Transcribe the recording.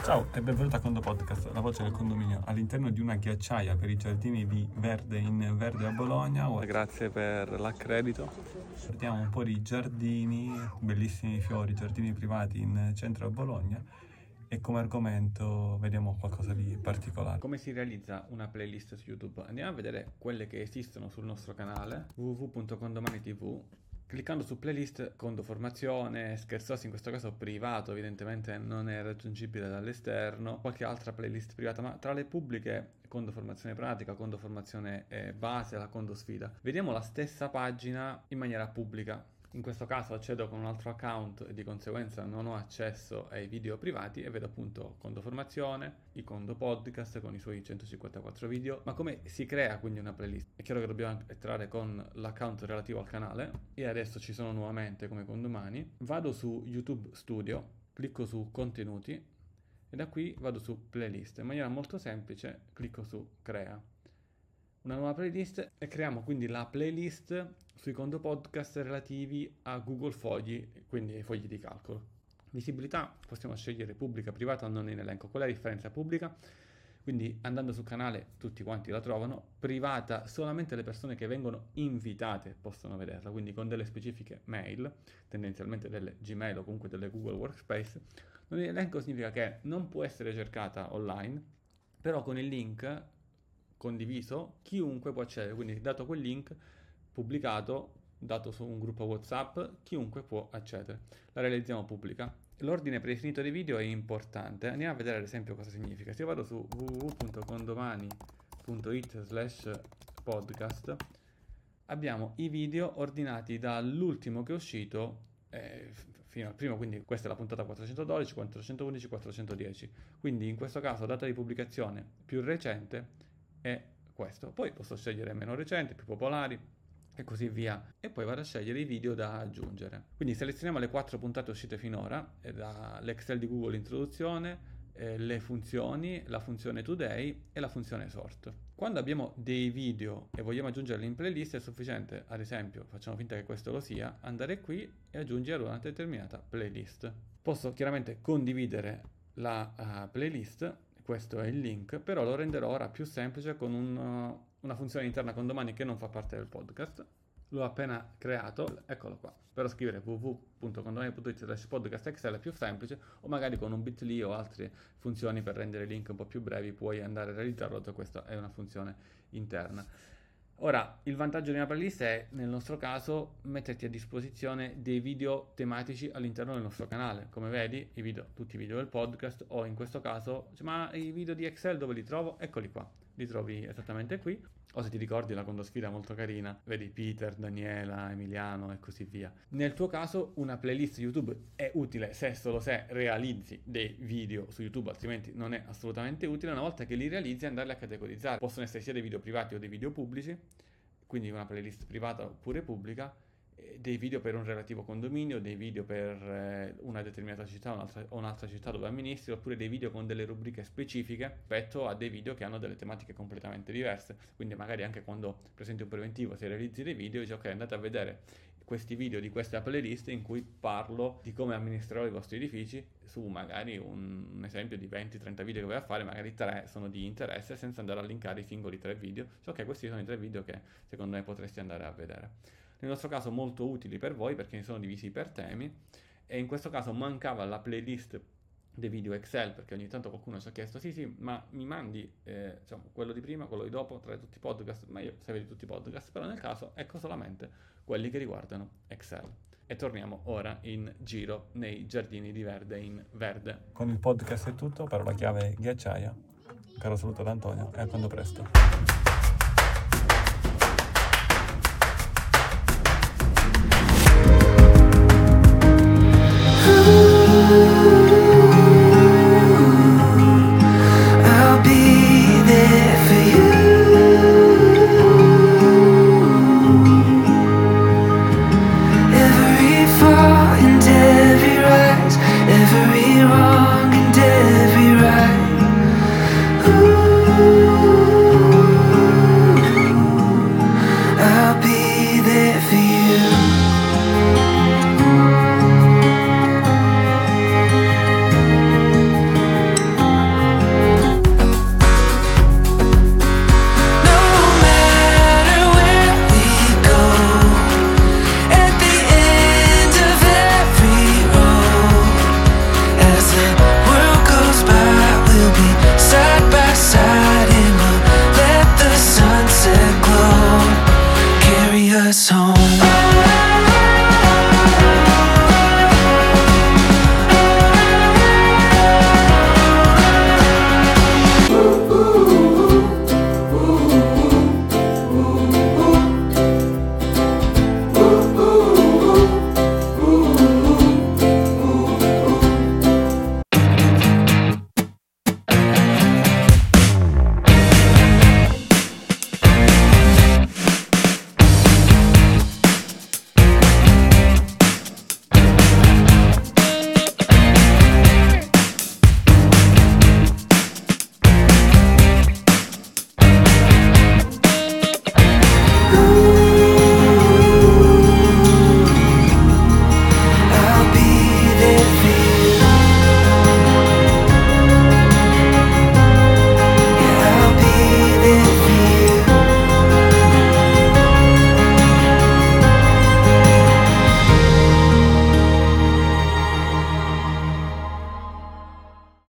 Ciao e benvenuto a Condo Podcast, la voce del condominio, all'interno di una ghiacciaia per i giardini di Verde in Verde a Bologna. Grazie per l'accredito. Guardiamo un po' di giardini, bellissimi fiori, giardini privati in centro a Bologna, e come argomento vediamo qualcosa di particolare. Come si realizza una playlist su YouTube? Andiamo a vedere quelle che esistono sul nostro canale www.condomani.tv. Cliccando su playlist, Condo Formazione, Scherzosi, in questo caso privato, evidentemente non è raggiungibile dall'esterno, qualche altra playlist privata, ma tra le pubbliche Condo Formazione Pratica, Condo Formazione Base, la Condo Sfida. Vediamo la stessa pagina in maniera pubblica. In questo caso accedo con un altro account e di conseguenza non ho accesso ai video privati e vedo appunto Condo Formazione, i Condo Podcast con i suoi 154 video. Ma come si crea quindi una playlist? È chiaro che dobbiamo entrare con l'account relativo al canale e adesso ci sono nuovamente come condomani. Vado su YouTube Studio, clicco su Contenuti e da qui vado su Playlist. In maniera molto semplice clicco su Crea una nuova playlist e creiamo quindi la playlist sui Condo Podcast relativi a Google Fogli, quindi ai fogli di calcolo. Visibilità, possiamo scegliere pubblica, privata o non in elenco. Qual è la differenza? Pubblica, quindi andando sul canale tutti quanti la trovano, privata solamente le persone che vengono invitate possono vederla, quindi con delle specifiche mail, tendenzialmente delle Gmail o comunque delle Google Workspace. Non in elenco significa che non può essere cercata online, però con il link condiviso chiunque può accedere, quindi dato quel link pubblicato, dato su un gruppo WhatsApp, chiunque può accedere. La realizziamo pubblica. L'ordine predefinito dei video è importante. Andiamo a vedere ad esempio cosa significa. Se io vado su www.condomani.it/podcast abbiamo i video ordinati dall'ultimo che è uscito fino al primo, quindi questa è la puntata 412, 411, 410. Quindi in questo caso data di pubblicazione più recente è questo. Poi posso scegliere meno recenti, più popolari e così via, e poi vado a scegliere i video da aggiungere. Quindi selezioniamo le 4 puntate uscite finora, l'Excel di Google introduzione, le funzioni, la funzione Today e la funzione Sort. Quando abbiamo dei video e vogliamo aggiungerli in playlist è sufficiente, ad esempio, facciamo finta che questo lo sia, andare qui e aggiungere una determinata playlist. Posso chiaramente condividere la playlist. Questo è il link, però lo renderò ora più semplice con una funzione interna Condomani che non fa parte del podcast. L'ho appena creato, eccolo qua. Per scrivere www.condomani.it/podcast Excel è più semplice, o magari con un bit.ly o altre funzioni per rendere i link un po' più brevi puoi andare a realizzarlo, questa è una funzione interna. Ora, il vantaggio di una playlist è, nel nostro caso, metterti a disposizione dei video tematici all'interno del nostro canale. Come vedi, tutti i video del podcast, o in questo caso, ma i video di Excel dove li trovo? Eccoli qua, li trovi esattamente qui. O se ti ricordi la Condo Sfida molto carina, vedi Peter, Daniela, Emiliano e così via. Nel tuo caso una playlist YouTube è utile solo se realizzi dei video su YouTube, altrimenti non è assolutamente utile. Una volta che li realizzi andarli a categorizzare. Possono essere sia dei video privati o dei video pubblici, quindi una playlist privata oppure pubblica, dei video per un relativo condominio, dei video per una determinata città o un'altra città dove amministri, oppure dei video con delle rubriche specifiche rispetto a dei video che hanno delle tematiche completamente diverse. Quindi magari anche quando presenti un preventivo, se realizzi dei video, dici ok, andate a vedere questi video di questa playlist in cui parlo di come amministrerò i vostri edifici, su magari un esempio di 20-30 video che vai a fare, magari 3 sono di interesse, senza andare a linkare i singoli 3 video. Cioè, ok, questi sono i 3 video che secondo me potresti andare a vedere. Nel nostro caso molto utili per voi perché sono divisi per temi, e in questo caso mancava la playlist dei video Excel, perché ogni tanto qualcuno ci ha chiesto sì, ma mi mandi quello di prima, quello di dopo, tra tutti i podcast, ma io se vedi tutti i podcast, però nel caso ecco solamente quelli che riguardano Excel. E torniamo ora in giro nei giardini di Verde in Verde. Con il podcast è tutto, parola chiave ghiacciaia. Caro saluto da Antonio e a quando presto.